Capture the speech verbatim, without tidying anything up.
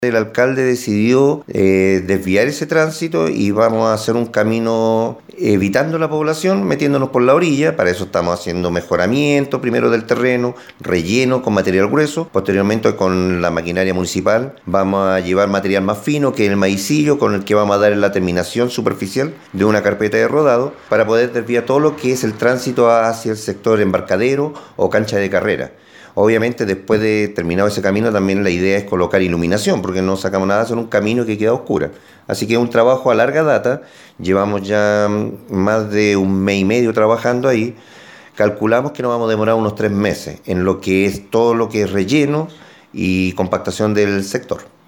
El alcalde decidió eh, desviar ese tránsito y vamos a hacer un camino evitando la población, metiéndonos por la orilla. Para eso estamos haciendo mejoramiento primero del terreno, relleno con material grueso. Posteriormente, con la maquinaria municipal vamos a llevar material más fino, que es el maicillo, con el que vamos a dar la terminación superficial de una carpeta de rodado para poder desviar todo lo que es el tránsito hacia el sector embarcadero o cancha de carrera. Obviamente, después de terminado ese camino, también la idea es colocar iluminación, porque no sacamos nada, es un camino que queda oscura. Así que es un trabajo a larga data. Llevamos ya más de un mes y medio trabajando ahí. Calculamos que nos vamos a demorar unos tres meses en lo que es todo lo que es relleno y compactación del sector.